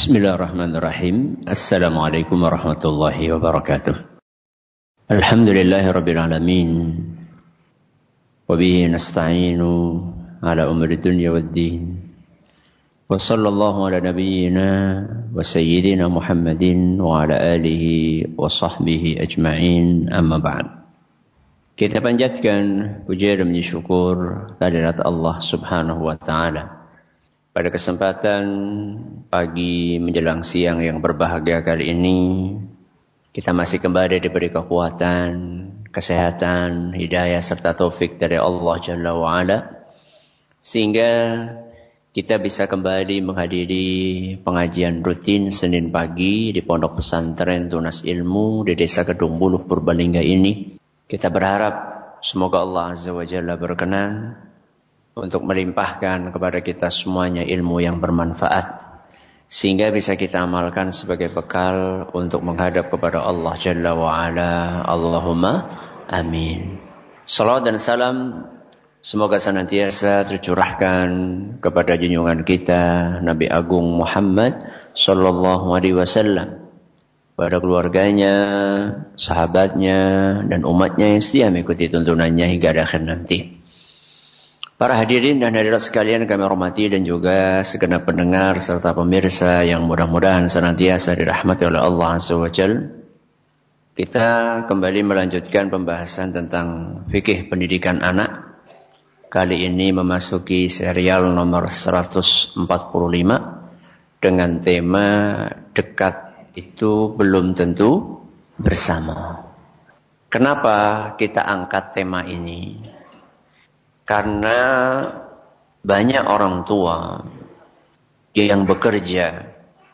Bismillahirrahmanirrahim. Assalamualaikum warahmatullahi wabarakatuh. Alhamdulillahi rabbil alamin. Wa bihi nasta'inu ala umuri dunya waddin. Wa sallallahu ala nabiyyina wa sayyidina Muhammadin wa ala alihi wa sahbihi ajma'in, amma ba'd. Kita panjatkan puja dan puji syukur kehadirat Allah Subhanahu wa taala. Pada kesempatan pagi menjelang siang yang berbahagia kali ini, kita masih kembali diberi kekuatan, kesehatan, hidayah serta taufik dari Allah Jalla wa'ala, sehingga kita bisa kembali menghadiri pengajian rutin Senin pagi di Pondok Pesantren Tunas Ilmu di Desa Kedung Buluh Purbalingga ini. Kita berharap semoga Allah Azza wa Jalla berkenan untuk melimpahkan kepada kita semuanya ilmu yang bermanfaat, sehingga bisa kita amalkan sebagai bekal untuk menghadap kepada Allah Jalla wa'ala. Allahumma amin. Salawat dan salam semoga senantiasa tercurahkan kepada junjungan kita Nabi Agung Muhammad sallallahu alaihi wasallam, pada keluarganya, sahabatnya, dan umatnya yang setia mengikuti tuntunannya hingga akhir nanti. Para hadirin dan hadirat sekalian kami hormati, dan juga segenap pendengar serta pemirsa yang mudah-mudahan senantiasa dirahmati oleh Allah Azza wa Jalla. Kita kembali melanjutkan pembahasan tentang fikih pendidikan anak. Kali ini memasuki serial nomor 145 dengan tema dekat itu belum tentu bersama. Kenapa kita angkat tema ini? Karena banyak orang tua yang bekerja,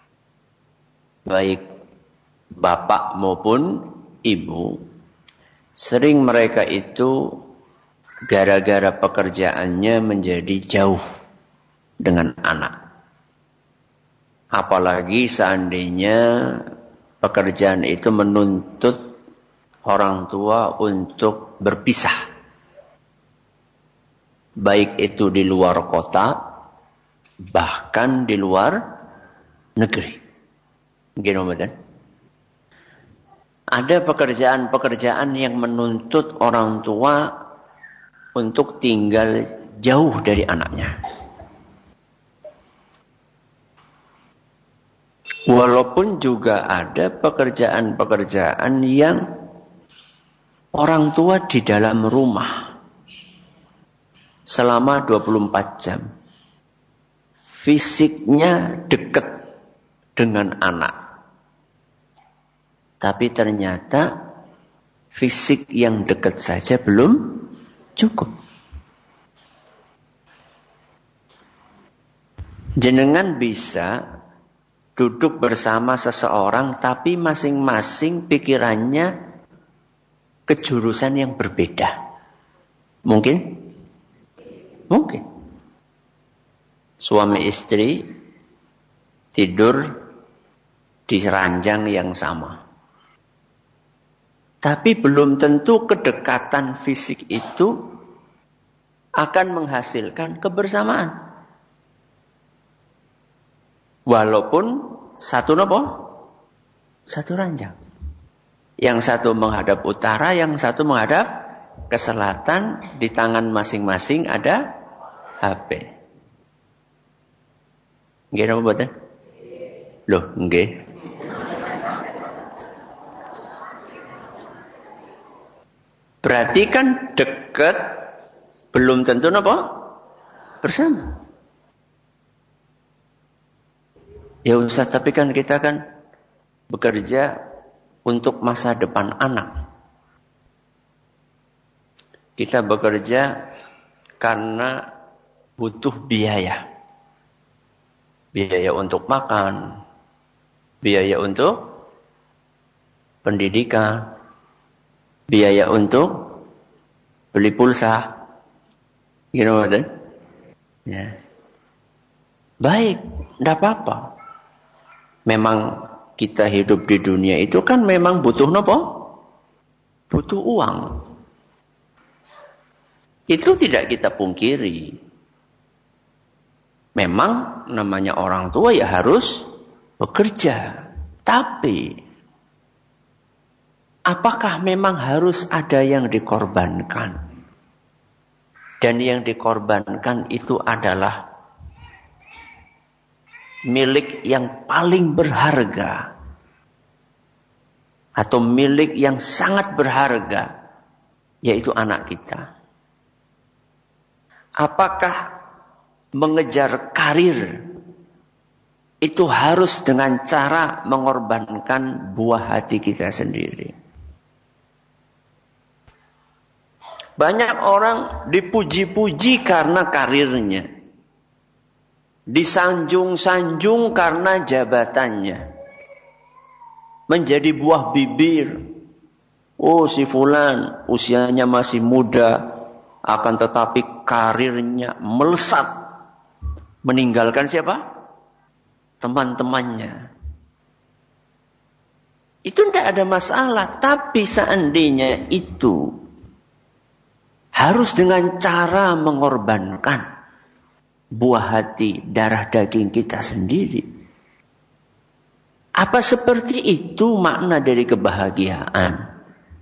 baik bapak maupun ibu, sering mereka itu gara-gara pekerjaannya menjadi jauh dengan anak. Apalagi seandainya pekerjaan itu menuntut orang tua untuk berpisah, baik itu di luar kota, bahkan di luar negeri. Gimana? Ada pekerjaan-pekerjaan yang menuntut orang tua untuk tinggal jauh dari anaknya. Walaupun juga ada pekerjaan-pekerjaan yang orang tua di dalam rumah selama 24 jam. Fisiknya dekat dengan anak. Tapi ternyata fisik yang dekat saja belum cukup. Jenengan bisa duduk bersama seseorang tapi masing-masing pikirannya kejurusan yang berbeda. Mungkin? Mungkin. Suami istri tidur di ranjang yang sama. Tapi belum tentu kedekatan fisik itu akan menghasilkan kebersamaan. Walaupun satu satu ranjang. Yang satu menghadap utara, yang satu menghadap ke selatan, di tangan masing-masing ada HP. Nggih napa mboten? Loh, nggih. Berarti kan dekat belum tentu napa? Bersama. Ya Ustaz, tapi kan kita kan bekerja untuk masa depan anak. Kita bekerja karena butuh biaya. Biaya untuk makan, biaya untuk pendidikan, biaya untuk beli pulsa. You know what? Ya. Baik, tidak apa-apa. Memang kita hidup di dunia itu kan memang butuh apa? Butuh uang. Itu tidak kita pungkiri. Memang namanya orang tua ya harus bekerja. Tapi apakah memang harus ada yang dikorbankan? Dan yang dikorbankan itu adalah milik yang paling berharga. Atau milik yang sangat berharga. Yaitu anak kita. Apakah mengejar karir itu harus dengan cara mengorbankan buah hati kita sendiri? Banyak orang dipuji-puji karena karirnya. Disanjung-sanjung karena jabatannya. Menjadi buah bibir. Oh, si fulan usianya masih muda, akan tetapi karirnya melesat. Meninggalkan siapa? Teman-temannya. Itu tidak ada masalah. Tapi seandainya itu harus dengan cara mengorbankan buah hati, darah daging kita sendiri. Apa seperti itu makna dari kebahagiaan?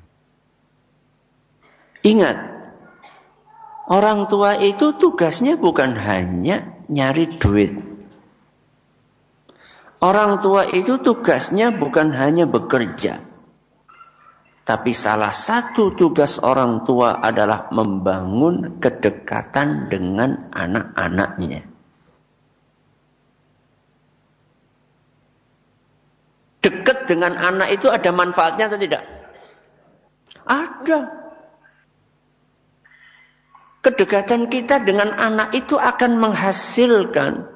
Ingat, orang tua itu tugasnya bukan hanya nyari duit. Orang tua itu tugasnya bukan hanya bekerja. Tapi salah satu tugas orang tua adalah membangun kedekatan dengan anak-anaknya. Dekat dengan anak itu ada manfaatnya atau tidak? Ada. Kedekatan kita dengan anak itu akan menghasilkan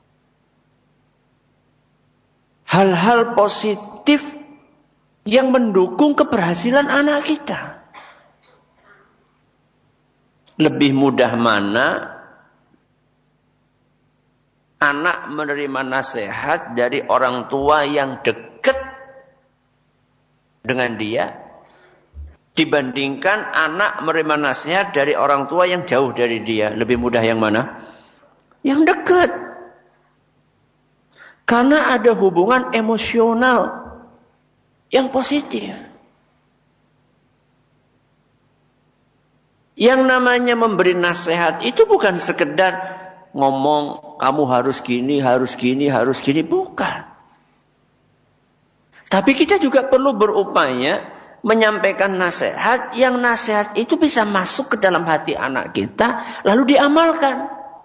hal-hal positif yang mendukung keberhasilan anak kita. Lebih mudah mana anak menerima nasihat dari orang tua yang dekat dengan dia dibandingkan anak menerima nasihat dari orang tua yang jauh dari dia? Lebih mudah yang mana? Yang dekat. Karena ada hubungan emosional yang positif. Yang namanya memberi nasihat itu bukan sekedar ngomong kamu harus gini, harus gini, harus gini. Bukan. Tapi kita juga perlu berupaya menyampaikan nasihat, yang nasihat itu bisa masuk ke dalam hati anak kita, lalu diamalkan.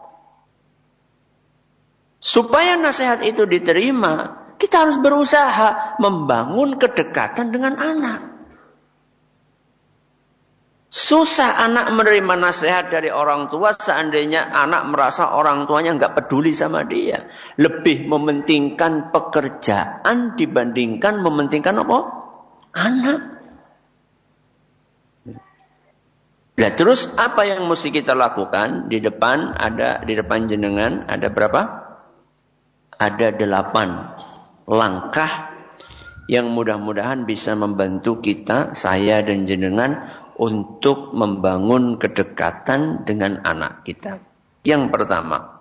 Supaya nasihat itu diterima, kita harus berusaha membangun kedekatan dengan anak. Susah anak menerima nasihat dari orang tua seandainya anak merasa orang tuanya nggak peduli sama dia. Lebih mementingkan pekerjaan dibandingkan mementingkan apa? Anak. Nah, terus apa yang mesti kita lakukan? Di depan jenengan ada berapa? Ada 8 langkah yang mudah-mudahan bisa membantu kita, saya dan jenengan untuk membangun kedekatan dengan anak kita. Yang pertama,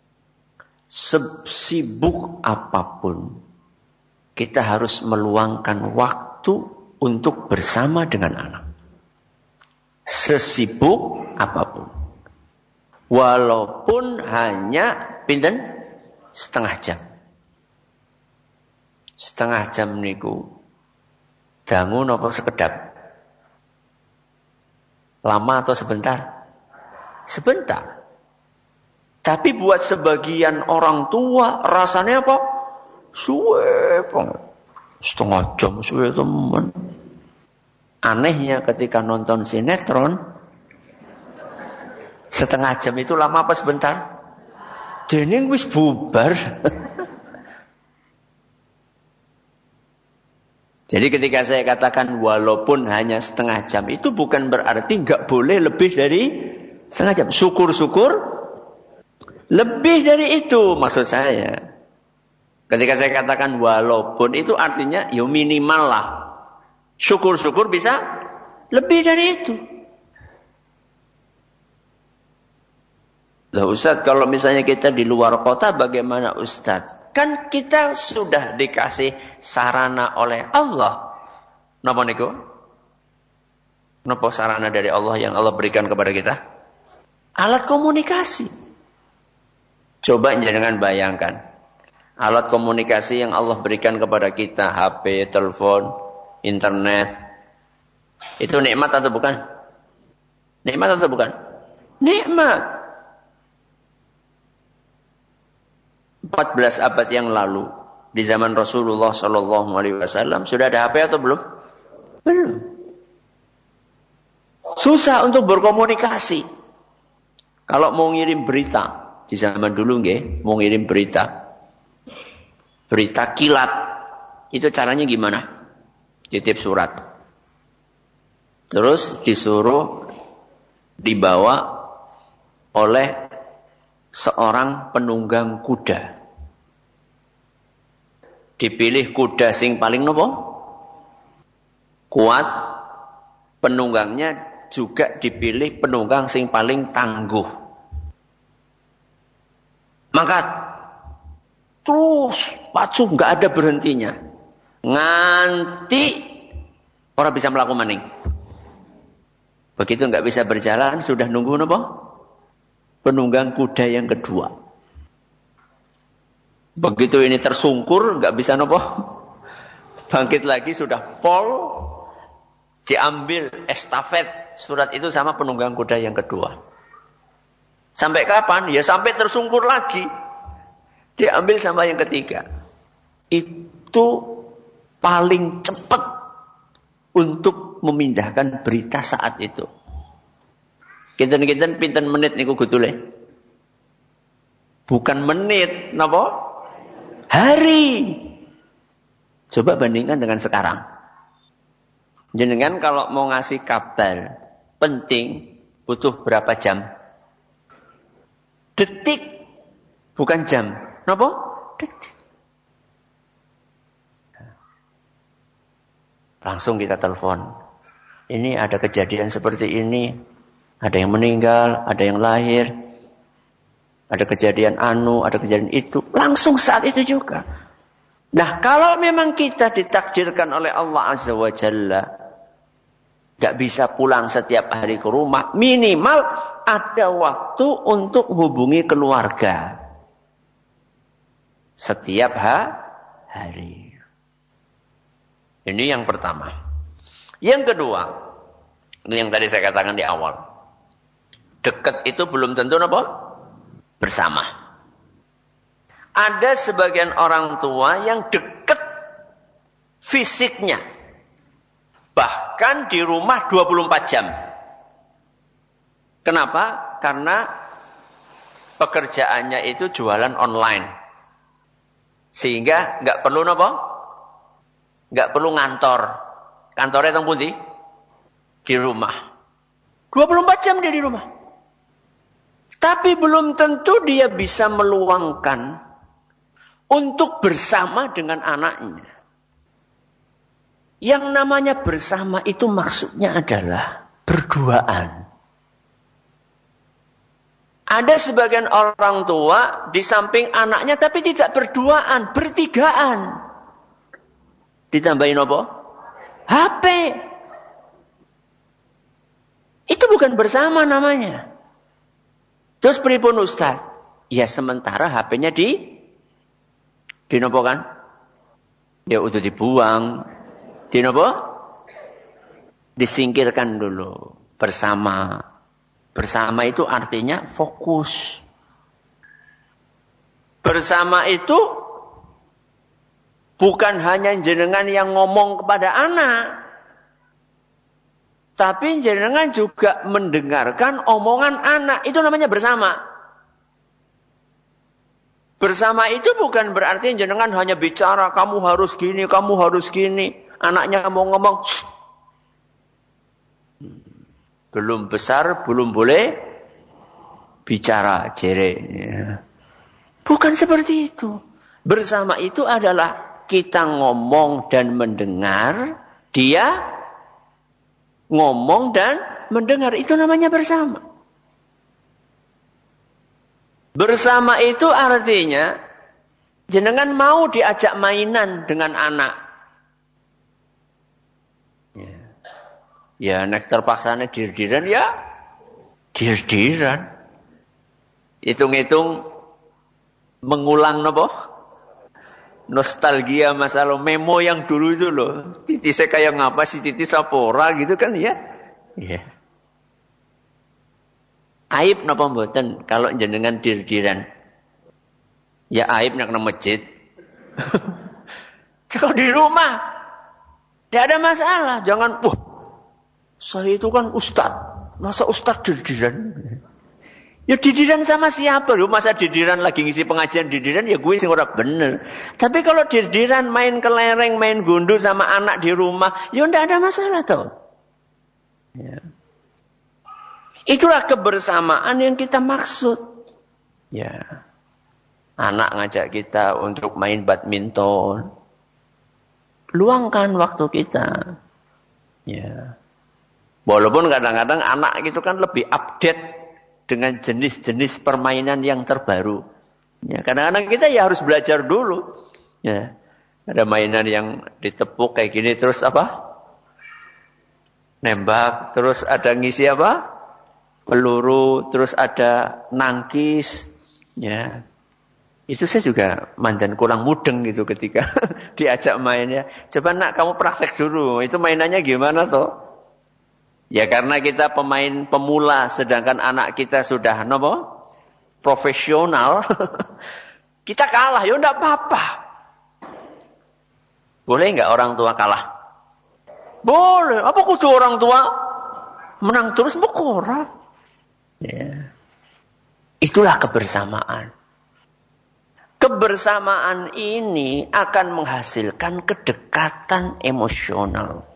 sesibuk apapun kita harus meluangkan waktu untuk bersama dengan anak. Sesibuk apapun. Walaupun hanya pinten setengah jam. Setengah jam niku dangu napa sekedap? Lama atau sebentar? Sebentar. Tapi buat sebagian orang tua rasanya apa? Suwe banget. Setengah jam suwe teman. Anehnya ketika nonton sinetron, setengah jam itu lama apa sebentar? Dening wis bubar. Jadi ketika saya katakan walaupun hanya setengah jam, itu bukan berarti nggak boleh lebih dari setengah jam. Syukur-syukur lebih dari itu maksud saya. Ketika saya katakan walaupun itu artinya ya minimal lah. Syukur-syukur bisa lebih dari itu. Lah Ustaz, kalau misalnya kita di luar kota bagaimana Ustaz? Kan kita sudah dikasih sarana oleh Allah. Napa niku? Napa sarana dari Allah yang Allah berikan kepada kita? Alat komunikasi. Coba jangan bayangkan. Alat komunikasi yang Allah berikan kepada kita, HP, telepon, internet. Itu nikmat atau bukan? Nikmat atau bukan? Nikmat. 14 abad yang lalu di zaman Rasulullah Shallallahu Alaihi Wasallam sudah ada HP atau belum? Belum. Susah untuk berkomunikasi. Kalau mau ngirim berita di zaman dulu, mau ngirim berita kilat, itu caranya gimana? Titip surat, terus disuruh dibawa oleh seorang penunggang kuda. Dipilih kuda sing paling nopo? Kuat. Penunggangnya juga dipilih penunggang sing paling tangguh. Maka terus pacu nggak ada berhentinya. Nganti orang bisa melakukan maning. Begitu nggak bisa berjalan, sudah nunggu nopo? Penunggang kuda yang kedua. Begitu ini tersungkur, nggak bisa nopo. Bangkit lagi sudah pol, diambil estafet surat itu sama penunggang kuda yang kedua. Sampai kapan? Ya sampai tersungkur lagi. Diambil sama yang ketiga. Itu paling cepat untuk memindahkan berita saat itu. Kinten-kinten pinten menit niku gudule. Bukan menit, napa? Hari. Coba bandingkan dengan sekarang. Jenengan kalau mau ngasih kabar penting butuh berapa jam? Detik, bukan jam. Napa? Detik. Langsung kita telepon. Ini ada kejadian seperti ini. Ada yang meninggal, ada yang lahir. Ada kejadian ada kejadian itu. Langsung saat itu juga. Nah, kalau memang kita ditakdirkan oleh Allah Azza wa Jalla, gak bisa pulang setiap hari ke rumah, minimal ada waktu untuk hubungi keluarga. Setiap hari. Ini yang pertama. Yang kedua, ini yang tadi saya katakan di awal. Dekat itu belum tentu apa? Bersama. Ada sebagian orang tua yang dekat fisiknya. Bahkan di rumah 24 jam. Kenapa? Karena pekerjaannya itu jualan online. Sehingga nggak perlu apa? Nggak perlu ngantor. Kantornya teng pundi? Di rumah. 24 jam dia di rumah. Tapi belum tentu dia bisa meluangkan untuk bersama dengan anaknya. Yang namanya bersama itu maksudnya adalah berduaan. Ada sebagian orang tua di samping anaknya tapi tidak berduaan, bertigaan. Ditambahin apa? HP. Itu bukan bersama namanya. Terus pripun Ustaz? Ya sementara HP-nya di nopo kan? Ya udah dibuang. Di nopo? Disingkirkan dulu. Bersama. Bersama itu artinya fokus. Bersama itu bukan hanya jenengan yang ngomong kepada anak. Tapi jenengan juga mendengarkan omongan anak. Itu namanya bersama. Bersama itu bukan berarti jenengan hanya bicara, kamu harus gini, kamu harus gini. Anaknya mau ngomong, shh. Belum besar, belum boleh bicara, jere. Bukan seperti itu. Bersama itu adalah kita ngomong dan mendengar, dia ngomong dan mendengar, itu namanya bersama. Bersama itu artinya Jenengan mau diajak mainan dengan anak. Ya nek terpaksane dir-diran ya dir-diran. Hitung-hitung mengulang napa? Nostalgia masa lalu, memo yang dulu itu loh. Titisnya kayak ngapa sih, titis apa ora gitu kan ya. Iya. Aib napa mboten kalau jenengan dir-diran? Ya aib nak nang masjid. Kalau di rumah tidak ada masalah. Jangan, wah, saya itu kan ustadz. Masa ustadz dir-diran? Ya didiran sama siapa loh? Masa didiran lagi ngisi pengajian didiran, ya gue sing ora bener. Tapi kalau didiran main kelereng, main gundu sama anak di rumah, ya ndak ada masalah toh. Ya. Itulah kebersamaan yang kita maksud. Ya. Anak ngajak kita untuk main badminton. Luangkan waktu kita. Ya. Walaupun kadang-kadang anak itu kan lebih update dengan jenis-jenis permainan yang terbaru. Ya, kadang-kadang kita ya harus belajar dulu. Ya. Ada mainan yang ditepuk kayak gini terus apa? Nembak, terus ada ngisi apa? Peluru, terus ada nangkis. Ya. Itu saya juga mandan kurang mudeng gitu ketika diajak mainnya. Coba nak kamu praktek dulu. Itu mainannya gimana toh? Ya karena kita pemain pemula sedangkan anak kita sudah profesional. Kita kalah ya enggak apa-apa. Boleh enggak orang tua kalah? Boleh. Apa kudu orang tua menang terus berkorang? Ya. Itulah kebersamaan. Kebersamaan ini akan menghasilkan kedekatan emosional.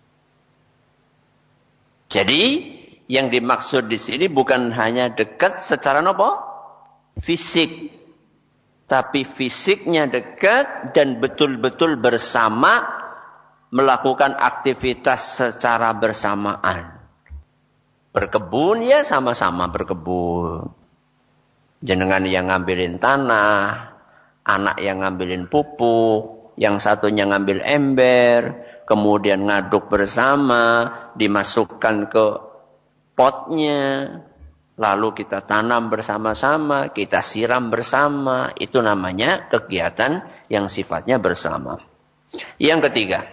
Jadi, yang dimaksud di sini bukan hanya dekat secara fisik. Tapi fisiknya dekat dan betul-betul bersama melakukan aktivitas secara bersamaan. Berkebun ya sama-sama berkebun. Jenengan yang ngambilin tanah, anak yang ngambilin pupuk, yang satunya ngambil ember, kemudian ngaduk bersama, dimasukkan ke potnya, lalu kita tanam bersama-sama, kita siram bersama. Itu namanya kegiatan yang sifatnya bersama. Yang ketiga,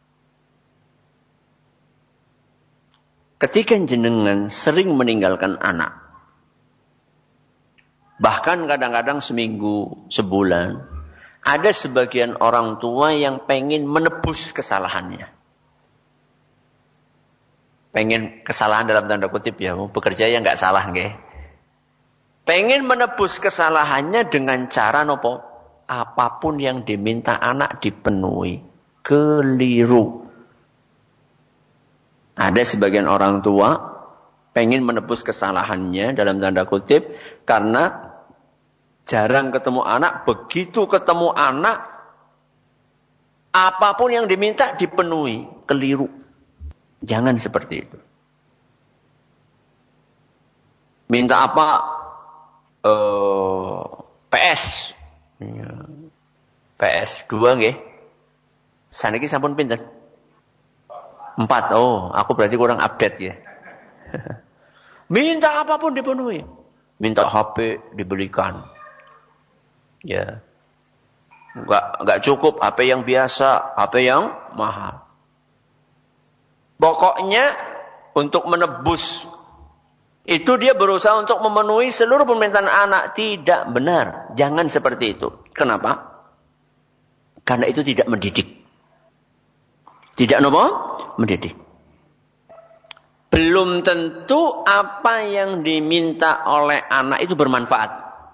ketika jenengan sering meninggalkan anak, bahkan kadang-kadang seminggu, sebulan, ada sebagian orang tua yang pengen menebus kesalahannya. Pengen kesalahan dalam tanda kutip ya, bekerja yang nggak salah nggih. Pengen menebus kesalahannya dengan cara apapun yang diminta anak dipenuhi. Keliru. Ada sebagian orang tua pengen menebus kesalahannya dalam tanda kutip karena jarang ketemu anak, begitu ketemu anak apapun yang diminta dipenuhi. Keliru. Jangan seperti itu. Minta apa? PS. PS 2 nggih. Saniki sampun pinten? 4. Oh, aku berarti kurang update ya. Minta apapun dipenuhi. Minta HP dibelikan. Ya. Enggak cukup HP yang biasa, HP yang mahal. Pokoknya untuk menebus itu dia berusaha untuk memenuhi seluruh permintaan anak. Tidak benar. Jangan seperti itu. Kenapa? Karena itu tidak mendidik. Tidak mendidik. Belum tentu apa yang diminta oleh anak itu bermanfaat.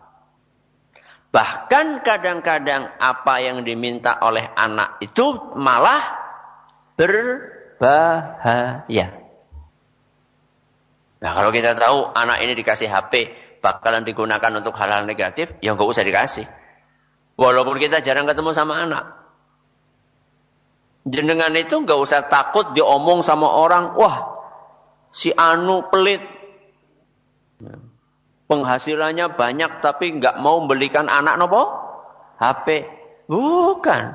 Bahkan kadang-kadang apa yang diminta oleh anak itu malah berbahaya. Nah kalau kita tahu anak ini dikasih HP bakalan digunakan untuk hal-hal negatif, ya nggak usah dikasih. Walaupun kita jarang ketemu sama anak. Jenengan itu nggak usah takut diomong sama orang, wah si anu pelit. Penghasilannya banyak tapi nggak mau belikan anak HP. Bukan.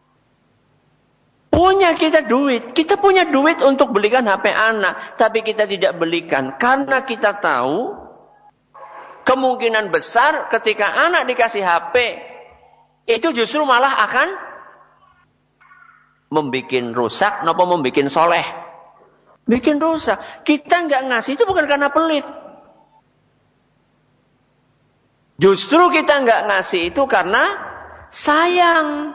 Punya kita duit. Kita punya duit untuk belikan HP anak. Tapi kita tidak belikan. Karena kita tahu kemungkinan besar ketika anak dikasih HP. Itu justru malah akan membikin rusak. Napa membikin soleh. Bikin rusak. Kita nggak ngasih itu bukan karena pelit. Justru kita nggak ngasih itu karena sayang.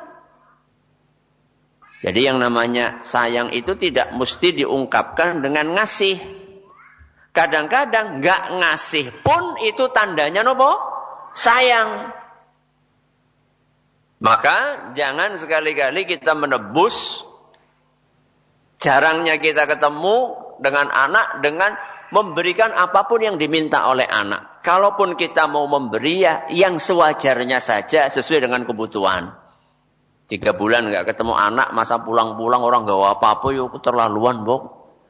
Jadi yang namanya sayang itu tidak mesti diungkapkan dengan ngasih. Kadang-kadang nggak ngasih pun itu tandanya nopo? Sayang. Maka jangan sekali-kali kita menebus jarangnya kita ketemu dengan anak dengan memberikan apapun yang diminta oleh anak. Kalaupun kita mau memberi ya yang sewajarnya saja sesuai dengan kebutuhan. 3 bulan nggak ketemu anak, masa pulang-pulang orang nggak apa-apa, yuk keterlaluan, Bok.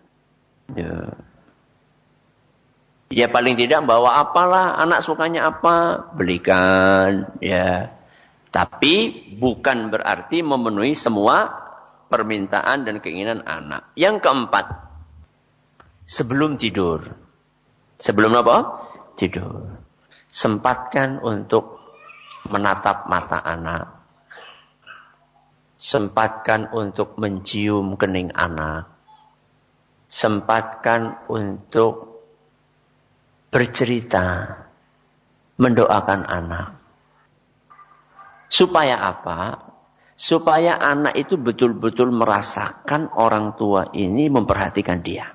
Ya paling tidak bawa apalah, anak sukanya apa, belikan, ya. Tapi bukan berarti memenuhi semua permintaan dan keinginan anak. Yang keempat, sebelum tidur. Sebelum apa? Tidur. Sempatkan untuk menatap mata anak. Sempatkan untuk mencium kening anak. Sempatkan untuk bercerita, mendoakan anak. Supaya apa? Supaya anak itu betul-betul merasakan orang tua ini memperhatikan dia.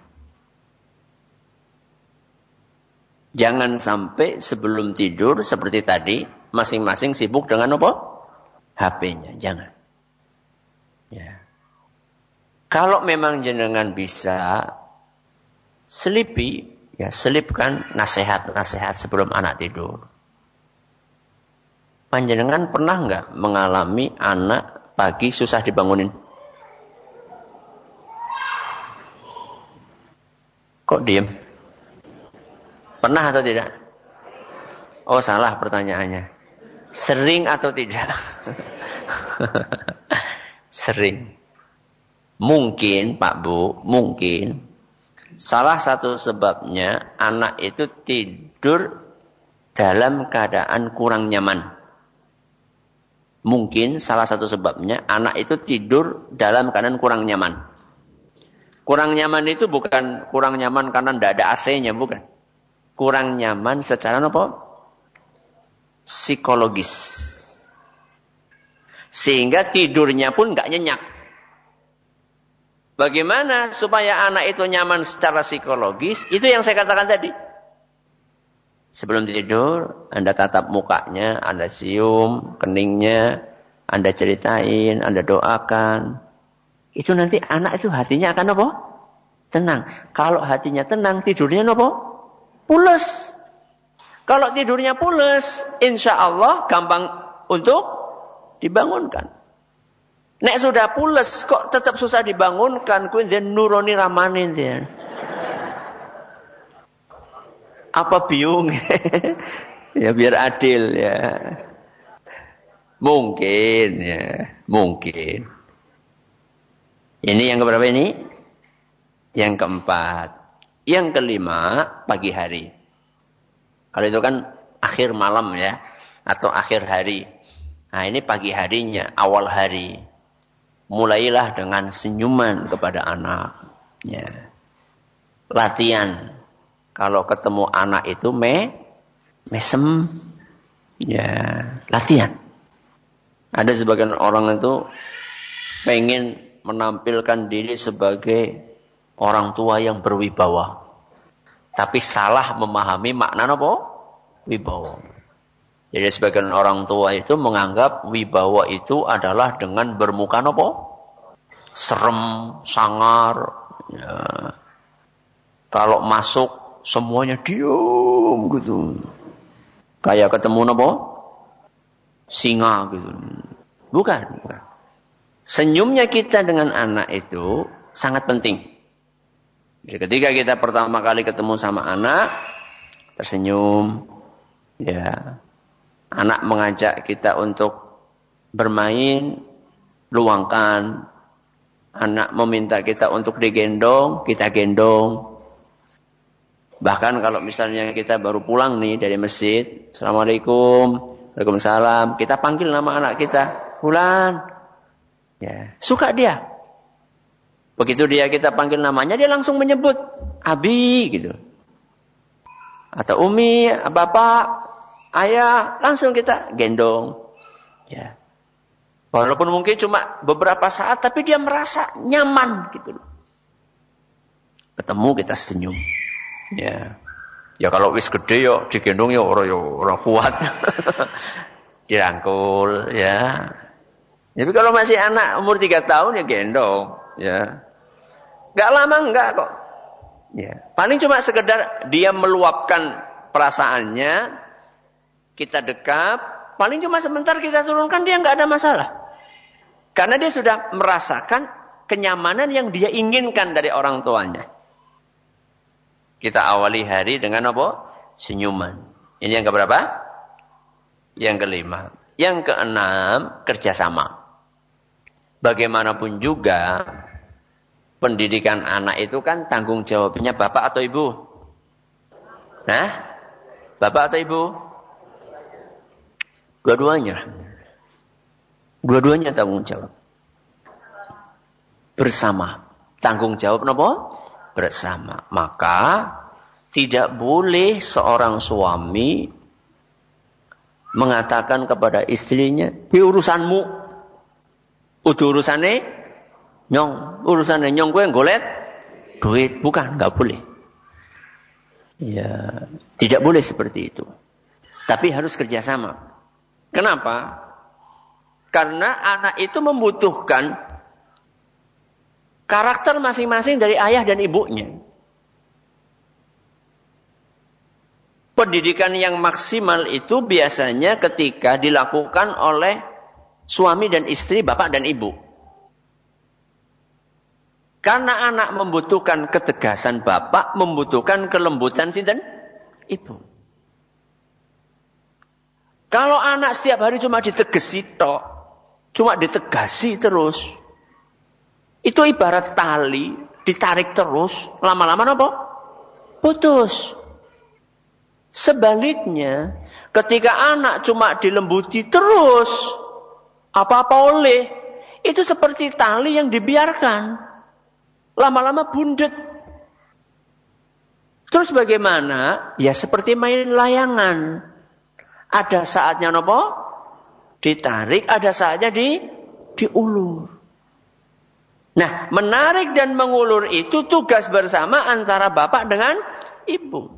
Jangan sampai sebelum tidur seperti tadi, masing-masing sibuk dengan apa? HP-nya. Jangan. Ya. Kalau memang jenengan bisa selipi, ya selipkan nasihat-nasihat sebelum anak tidur. Panjenengan pernah nggak mengalami anak pagi susah dibangunin? Kok diem? Pernah atau tidak? Oh salah pertanyaannya. Sering atau tidak? Sering. Mungkin Pak Bu, mungkin salah satu sebabnya anak itu tidur dalam keadaan kurang nyaman. Mungkin salah satu sebabnya anak itu tidur dalam keadaan kurang nyaman. Kurang nyaman itu bukan kurang nyaman karena tidak ada AC-nya, bukan. Kurang nyaman secara apa? Psikologis. Sehingga tidurnya pun nggak nyenyak. Bagaimana supaya anak itu nyaman secara psikologis? Itu yang saya katakan tadi. Sebelum tidur, Anda tatap mukanya, Anda cium keningnya, Anda ceritain, Anda doakan. Itu nanti anak itu hatinya akan apa? Tenang. Kalau hatinya tenang, tidurnya apa? Pules. Kalau tidurnya pules, insya Allah gampang untuk dibangunkan. Nek sudah pules, kok tetap susah dibangunkan, kuwi nuroni ramanin dia. Apa biung? Ya biar adil ya. Mungkin ya, mungkin. Ini yang keberapa ini? Yang keempat. Yang kelima, pagi hari. Kalau itu kan akhir malam ya, atau akhir hari. Nah ini pagi harinya, awal hari. Mulailah dengan senyuman kepada anak. Ya. Latihan. Kalau ketemu anak itu mesem, ya latihan. Ada sebagian orang itu pengen menampilkan diri sebagai orang tua yang berwibawa, tapi salah memahami makna apa? Wibawa. Jadi sebagian orang tua itu menganggap wibawa itu adalah dengan bermuka apa? Serem, sangar. Ya. Kalau masuk semuanya diam gitu. Kayak ketemu apa? Singa gitu. Bukan. Senyumnya kita dengan anak itu sangat penting. Jadi ketika kita pertama kali ketemu sama anak, tersenyum. Ya. Anak mengajak kita untuk bermain, luangkan. Anak meminta kita untuk digendong, kita gendong. Bahkan kalau misalnya kita baru pulang nih dari masjid, Assalamualaikum, Waalaikumsalam, kita panggil nama anak kita, Fulan. Ya, suka dia. Begitu kita panggil namanya, dia langsung menyebut Abi gitu. Atau Umi, Bapak, Ayah, langsung kita gendong. Ya. Walaupun mungkin cuma beberapa saat, tapi dia merasa nyaman gitu. Ketemu kita senyum. Ya. Ya kalau wis gede yo digendong yo ora kuat. Dirangkul ya. Tapi kalau masih anak umur 3 tahun ya gendong, ya. Enggak lama enggak kok. Ya. Paling cuma sekedar dia meluapkan perasaannya, kita dekap, paling cuma sebentar kita turunkan, dia enggak ada masalah. Karena dia sudah merasakan kenyamanan yang dia inginkan dari orang tuanya. Kita awali hari dengan apa? Senyuman. Ini yang keberapa? Yang kelima. Yang keenam, kerjasama. Bagaimanapun juga, pendidikan anak itu kan tanggung jawabnya bapak atau ibu? Nah, bapak atau ibu? Dua-duanya. Dua-duanya tanggung jawab. Bersama. Tanggung jawab apa? Bersama. Maka, tidak boleh seorang suami mengatakan kepada istrinya, "Ini urusanmu." Udah urusannya nyong. Urusannya nyong gue ngolet duit. Bukan, nggak boleh. Ya, tidak boleh seperti itu. Tapi harus kerjasama. Kenapa? Karena anak itu membutuhkan karakter masing-masing dari ayah dan ibunya. Pendidikan yang maksimal itu biasanya ketika dilakukan oleh suami dan istri, bapak dan ibu. Karena anak membutuhkan ketegasan bapak, membutuhkan kelembutan sinten? Ibu. Kalau anak setiap hari cuma ditegesi tok, cuma ditegasi terus, itu ibarat tali, ditarik terus, lama-lama apa? Putus. Sebaliknya, ketika anak cuma dilembuti terus, apa-apa oleh, itu seperti tali yang dibiarkan. Lama-lama bundet. Terus bagaimana? Ya seperti main layangan. Ada saatnya apa? Ditarik, ada saatnya diulur. Nah, menarik dan mengulur itu tugas bersama antara bapak dengan ibu.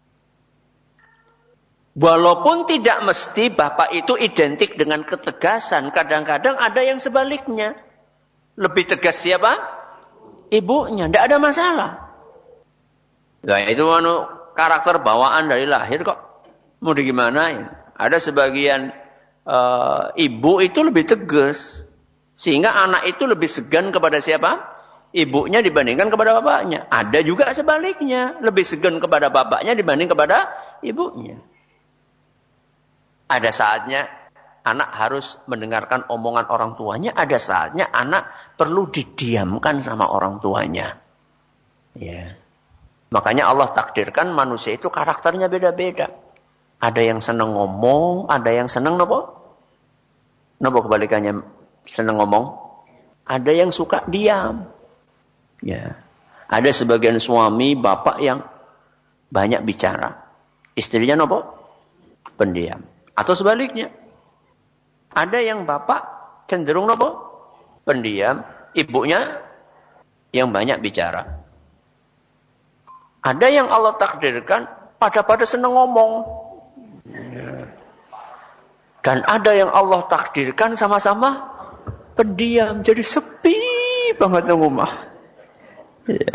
Walaupun tidak mesti bapak itu identik dengan ketegasan. Kadang-kadang ada yang sebaliknya. Lebih tegas siapa? Ibunya. Tidak ada masalah. Nah, itu karakter bawaan dari lahir kok. Mau digimanain? Ada sebagian ibu itu lebih tegas. Sehingga anak itu lebih segan kepada siapa? Ibunya dibandingkan kepada bapaknya. Ada juga sebaliknya. Lebih segan kepada bapaknya dibanding kepada ibunya. Ada saatnya anak harus mendengarkan omongan orang tuanya. Ada saatnya anak perlu didiamkan sama orang tuanya. Ya. Makanya Allah takdirkan manusia itu karakternya beda-beda. Ada yang senang ngomong, ada yang senang nopo? Nopo kebalikannya senang ngomong? Ada yang suka diam. Ya. Ada sebagian suami, bapak yang banyak bicara. Istrinya nopo? Pendiam. Atau sebaliknya. Ada yang bapak cenderung nopo? Pendiam. Ibunya yang banyak bicara. Ada yang Allah takdirkan pada senang ngomong. Dan ada yang Allah takdirkan sama-sama pendiam. Jadi sepi banget di rumah. Ya.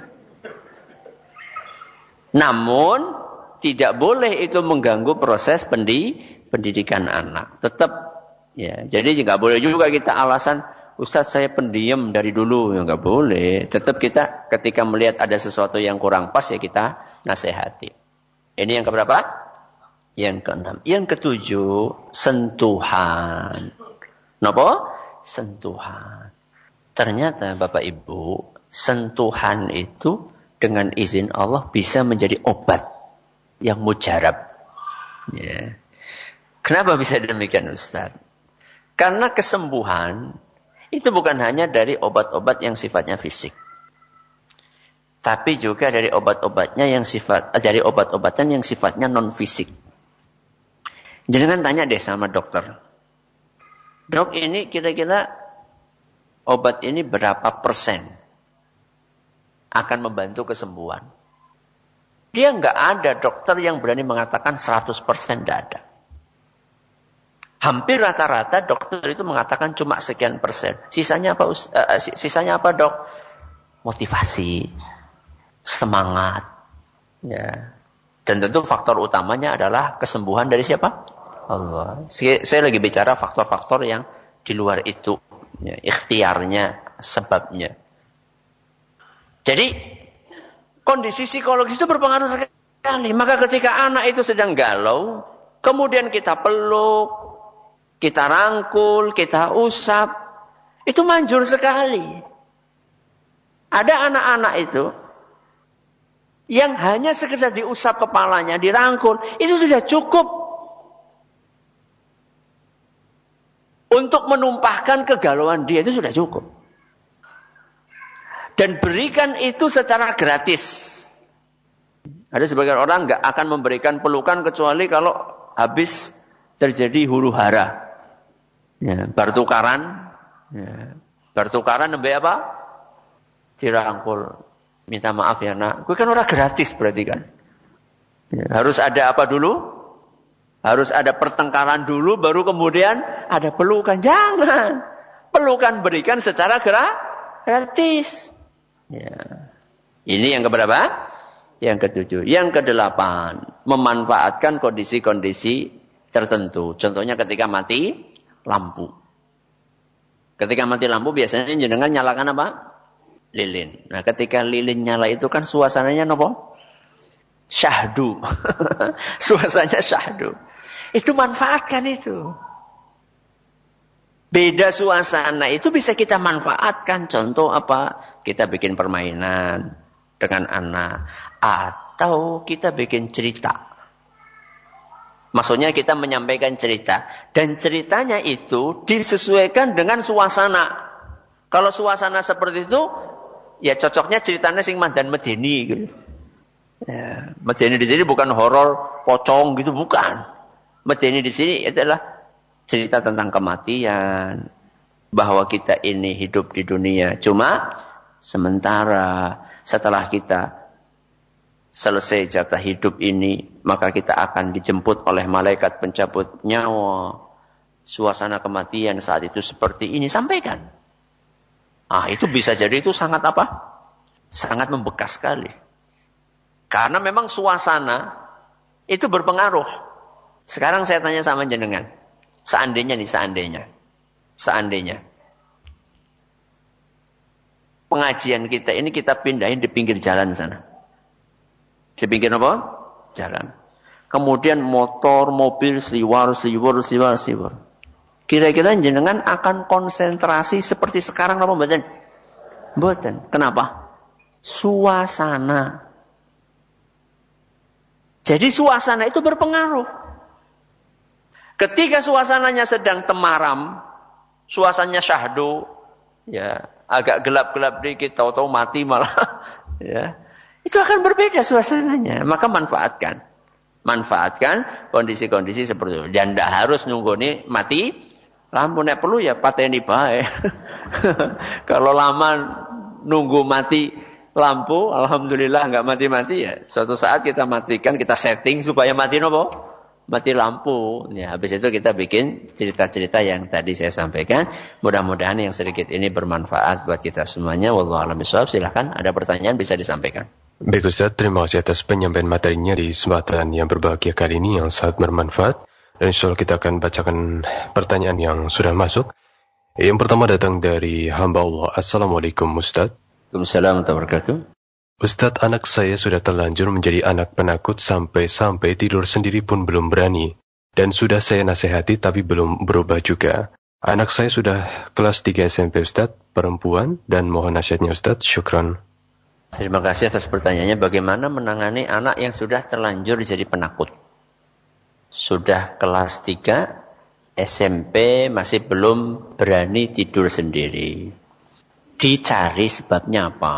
Namun tidak boleh itu mengganggu proses pendidikan anak. Tetap ya. Jadi nggak boleh juga kita alasan, Ustaz saya pendiam dari dulu. Ya nggak boleh. Tetap kita ketika melihat ada sesuatu yang kurang pas ya kita nasihati. Ini yang keberapa? Yang keenam. Yang ketujuh, sentuhan. Napa? Sentuhan. Ternyata Bapak Ibu, sentuhan itu dengan izin Allah bisa menjadi obat yang mujarab. Ya. Kenapa bisa demikian Ustaz? Karena kesembuhan itu bukan hanya dari obat-obat yang sifatnya fisik, tapi juga dari dari obat-obatan yang sifatnya non fisik. Jangan tanya deh sama dokter, dok ini kira-kira obat ini berapa persen akan membantu kesembuhan? Dia nggak ada dokter yang berani mengatakan 100% tidak ada. Hampir rata-rata dokter itu mengatakan cuma sekian persen. Sisanya apa? Sisanya apa dok? Motivasi, semangat. Ya. Dan tentu faktor utamanya adalah kesembuhan dari siapa? Allah. Saya lagi bicara faktor-faktor yang di luar itu. Ya, ikhtiarnya, sebabnya. Jadi, kondisi psikologis itu berpengaruh sekali. Maka ketika anak itu sedang galau, kemudian kita peluk, kita rangkul, kita usap, itu manjur sekali. Ada anak-anak itu yang hanya sekedar diusap kepalanya, dirangkul, itu sudah cukup untuk menumpahkan kegalauan dia, itu sudah cukup. Dan berikan itu secara gratis. Ada sebagian orang nggak akan memberikan pelukan kecuali kalau habis terjadi huru hara. Ya, bertukaran. Ya, bertukaran nembe apa? Dirangkul. Minta maaf ya nak. Gue kan orang gratis berarti kan. Ya, harus ada apa dulu? Harus ada pertengkaran dulu, baru kemudian ada pelukan. Jangan. Pelukan berikan secara gratis. Ya. Ini yang keberapa? Yang ketujuh. Yang kedelapan. Memanfaatkan kondisi-kondisi tertentu. Contohnya ketika mati lampu. Ketika mati lampu biasanya jenengan nyalakan apa? Lilin. Nah ketika lilin nyala itu kan suasananya apa? Syahdu. Suasananya syahdu. Itu manfaatkan itu. Beda suasana itu bisa kita manfaatkan. Contoh apa? Kita bikin permainan dengan anak. Atau kita bikin cerita. Maksudnya kita menyampaikan cerita. Dan ceritanya itu disesuaikan dengan suasana. Kalau suasana seperti itu, ya cocoknya ceritanya sing Madan Medeni gitu. Ya, Medeni di sini bukan horor pocong gitu, bukan. Medeni di sini adalah cerita tentang kematian, bahwa kita ini hidup di dunia cuma sementara. Setelah kita selesai jatah hidup ini, maka kita akan dijemput oleh malaikat pencabut nyawa. Suasana kematian saat itu seperti ini, sampaikan. Itu bisa jadi itu sangat apa? Sangat membekas sekali. Karena memang suasana itu berpengaruh. Sekarang saya tanya sama jenengan. Seandainya pengajian kita ini kita pindahin di pinggir jalan sana. Di pinggir apa? Jalan. Kemudian motor, mobil, sliwar. Kira-kira jenengan akan konsentrasi seperti sekarang apa mboten? Mboten. Kenapa? Suasana. Jadi suasana itu berpengaruh. Ketika suasananya sedang temaram, suasananya syahdu, ya, agak gelap-gelap dikit, tahu-tahu mati malah, ya. Itu akan berbeda suasananya. Maka manfaatkan kondisi-kondisi seperti itu. Dan tidak harus nunggu nih mati lampu, nek perlu ya pateni bae. Kalau lama nunggu mati lampu, alhamdulillah nggak mati-mati ya. Suatu saat kita matikan, kita setting supaya mati nopo? Mati lampu. Ya, habis itu kita bikin cerita-cerita yang tadi saya sampaikan. Mudah-mudahan yang sedikit ini bermanfaat buat kita semuanya. Wallahu a'lam bishawab. Silakan ada pertanyaan bisa disampaikan. Baik Ustaz, terima kasih atas penyampaian materinya di kesempatan yang berbahagia kali ini yang sangat bermanfaat. Dan insya Allah kita akan bacakan pertanyaan yang sudah masuk. Yang pertama datang dari hamba Allah. Assalamualaikum Ustaz. Waalaikumsalam warahmatullahi wabarakatuh. Ustaz, anak saya sudah terlanjur menjadi anak penakut sampai tidur sendiri pun belum berani. Dan sudah saya nasihati tapi belum berubah juga. Anak saya sudah kelas 3 SMP Ustaz, perempuan, dan mohon nasihatnya Ustaz. Syukran. Terima kasih atas pertanyaannya. Bagaimana menangani anak yang sudah terlanjur jadi penakut? Sudah kelas 3 SMP masih belum berani tidur sendiri. Dicari sebabnya apa?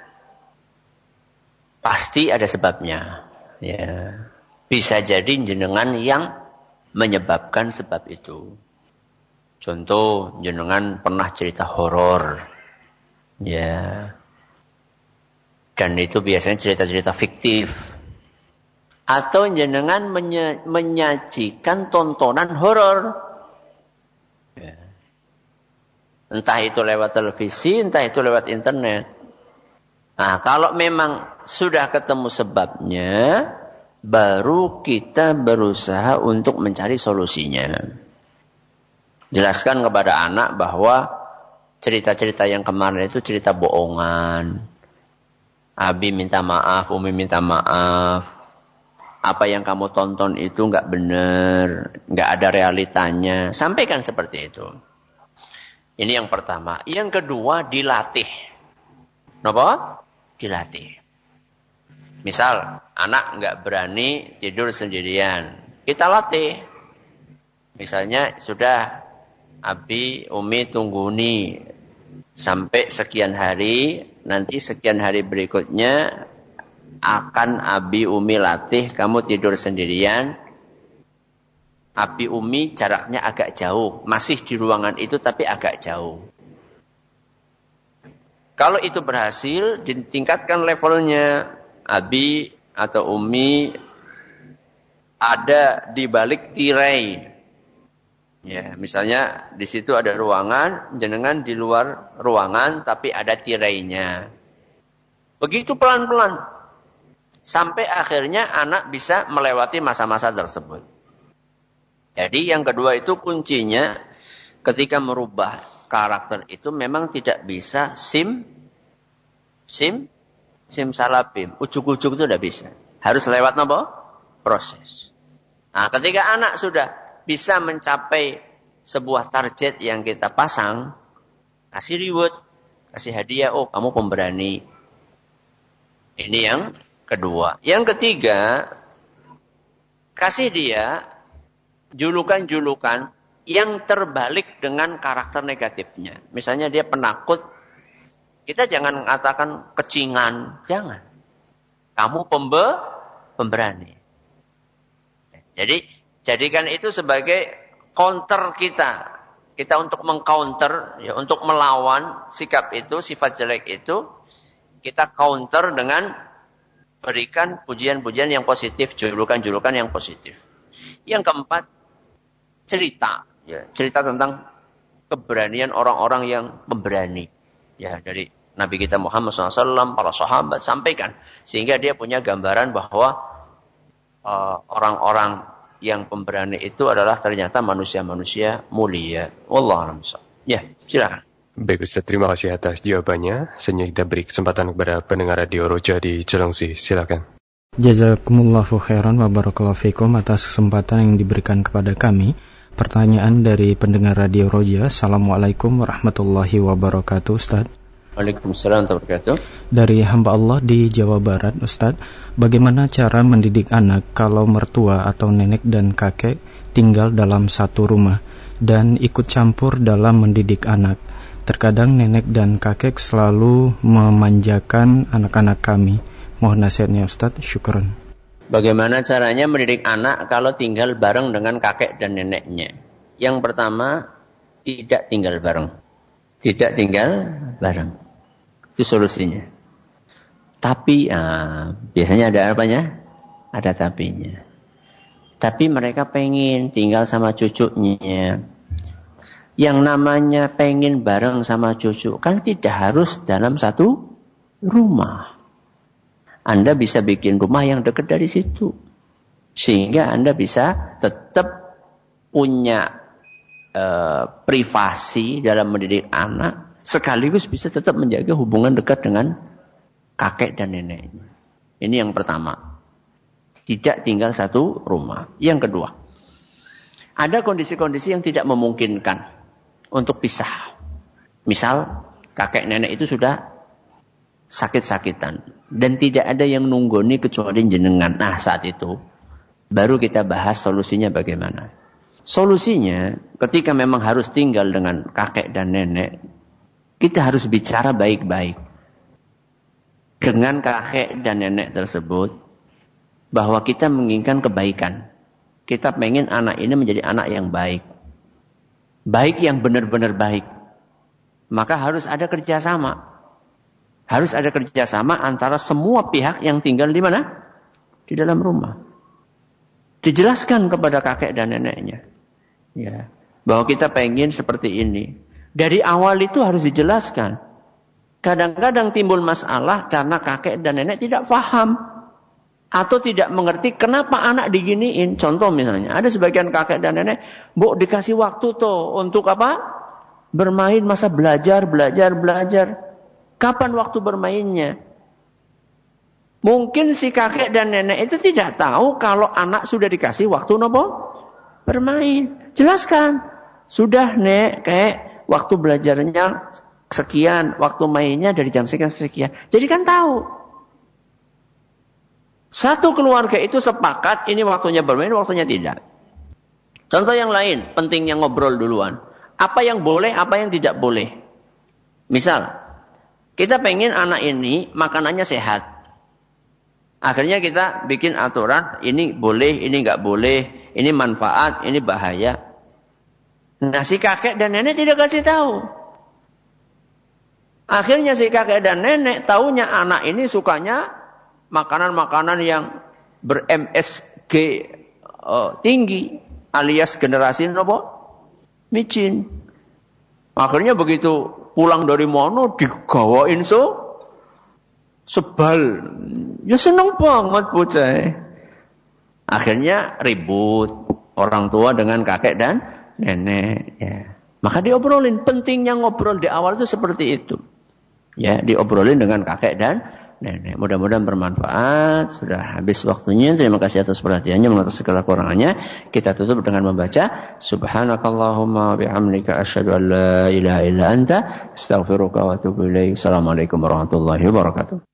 Pasti ada sebabnya. Ya. Bisa jadi jenengan yang menyebabkan sebab itu. Contoh, jenengan pernah cerita horor. Ya. Dan itu biasanya cerita-cerita fiktif. Atau jenengan menyajikan tontonan horor. Ya. Entah itu lewat televisi, entah itu lewat internet. Nah, kalau memang sudah ketemu sebabnya, baru kita berusaha untuk mencari solusinya. Jelaskan kepada anak bahwa cerita-cerita yang kemarin itu cerita bohongan. Abi minta maaf, Umi minta maaf. Apa yang kamu tonton itu nggak benar, nggak ada realitanya. Sampaikan seperti itu. Ini yang pertama. Yang kedua, dilatih. Kenapa? Dilatih. Misal, anak nggak berani tidur sendirian. Kita latih. Misalnya, sudah Abi, Umi tungguni sampai sekian hari, nanti sekian hari berikutnya akan Abi, Umi latih kamu tidur sendirian. Abi, Umi jaraknya agak jauh, masih di ruangan itu tapi agak jauh. Kalau itu berhasil, ditingkatkan levelnya. Abi atau Umi ada di balik tirai. Ya, misalnya di situ ada ruangan, jenengan di luar ruangan tapi ada tirainya. Begitu pelan-pelan sampai akhirnya anak bisa melewati masa-masa tersebut. Jadi yang kedua itu kuncinya ketika merubah karakter itu memang tidak bisa simsalabim, ujuk-ujuk itu tidak bisa. Harus lewat apa? Proses. Nah, ketika anak sudah bisa mencapai sebuah target yang kita pasang, kasih reward, kasih hadiah, oh kamu pemberani. Ini yang kedua. Yang ketiga, kasih dia julukan-julukan yang terbalik dengan karakter negatifnya. Misalnya dia penakut, kita jangan mengatakan kecingan, jangan. Kamu pemberani. Jadi jadikan itu sebagai counter kita. Kita untuk mengcounter, ya, untuk melawan sikap itu, sifat jelek itu, kita counter dengan berikan pujian-pujian yang positif, julukan-julukan yang positif. Yang keempat, cerita. Ya, cerita tentang keberanian orang-orang yang pemberani. Ya, dari Nabi kita Muhammad SAW, para sahabat, sampaikan. Sehingga dia punya gambaran bahwa orang-orang yang pemberani itu adalah ternyata manusia-manusia mulia. Wallahualam. Ya, silakan. Baik Ustaz, terima kasih atas jawabannya. Selanjutnya kita beri kesempatan kepada pendengar Radio Roja di Cilengsi. Silakan. Jazakumullahu khairan wa barakallahu fikum atas kesempatan yang diberikan kepada kami. Pertanyaan dari pendengar Radio Roja. Assalamualaikum warahmatullahi wabarakatuh, Ustaz. Waalaikumsalam warahmatullahi wabarakatuh. Dari hamba Allah di Jawa Barat, Ustaz, bagaimana cara mendidik anak kalau mertua atau nenek dan kakek tinggal dalam satu rumah dan ikut campur dalam mendidik anak? Terkadang nenek dan kakek selalu memanjakan anak-anak kami. Mohon nasihatnya Ustaz, syukran. Bagaimana caranya mendidik anak kalau tinggal bareng dengan kakek dan neneknya? Yang pertama, tidak tinggal bareng. Tidak tinggal bareng. Itu solusinya. Tapi, biasanya ada apanya? Ada tapinya. Tapi mereka pengen tinggal sama cucunya. Yang namanya pengen bareng sama cucu, kan tidak harus dalam satu rumah. Anda bisa bikin rumah yang dekat dari situ. Sehingga Anda bisa tetap punya privasi dalam mendidik anak, sekaligus bisa tetap menjaga hubungan dekat dengan kakek dan neneknya. Ini yang pertama. Tidak tinggal satu rumah. Yang kedua, ada kondisi-kondisi yang tidak memungkinkan. untuk pisah. Misal kakek nenek itu sudah sakit-sakitan dan tidak ada yang nunggoni kecuali jenengan. Nah, saat itu baru kita bahas solusinya bagaimana. Solusinya ketika memang harus tinggal dengan kakek dan nenek, kita harus bicara baik-baik dengan kakek dan nenek tersebut bahwa kita menginginkan kebaikan. Kita pengen anak ini menjadi anak yang baik. Baik yang benar-benar baik. Maka harus ada kerjasama. Harus ada kerjasama antara semua pihak yang tinggal di mana? Di dalam rumah. Dijelaskan kepada kakek dan neneknya. Ya, bahwa kita pengen seperti ini. Dari awal itu harus dijelaskan. Kadang-kadang timbul masalah karena kakek dan nenek tidak paham. Atau tidak mengerti kenapa anak diginiin. Contoh misalnya, ada sebagian kakek dan nenek, Bu, dikasih waktu tuh untuk apa? Bermain, masa belajar. Kapan waktu bermainnya? Mungkin si kakek dan nenek itu tidak tahu kalau anak sudah dikasih waktu nopo? Bermain. Jelaskan. Sudah, Nek, kayak waktu belajarnya sekian, waktu mainnya dari jam sekian. Jadi kan tahu. Satu keluarga itu sepakat ini waktunya bermain, waktunya tidak. Contoh yang lain, pentingnya ngobrol duluan. Apa yang boleh, apa yang tidak boleh. Misal, kita pengen anak ini makanannya sehat. Akhirnya kita bikin aturan, ini boleh, ini nggak boleh, ini manfaat, ini bahaya. Nah, si kakek dan nenek tidak kasih tahu. Akhirnya si kakek dan nenek taunya anak ini sukanya makanan-makanan yang ber-MSG tinggi, alias generasi apa? Micin. Akhirnya begitu pulang dari mono digawain sebal. Ya seneng banget bocah. Akhirnya ribut orang tua dengan kakek dan nenek. Ya. Maka diobrolin. Pentingnya ngobrol di awal itu seperti itu. Ya, diobrolin dengan kakek dan nenek. Mudah-mudahan bermanfaat. Sudah habis waktunya. Terima kasih atas perhatiannya, mengatas segala kurangannya. Kita tutup dengan membaca Subhanakallahumma bihamdika asyhadu an la ilaha illa anta astaghfiruka wa atubu ilaik. Assalamualaikum warahmatullahi wabarakatuh.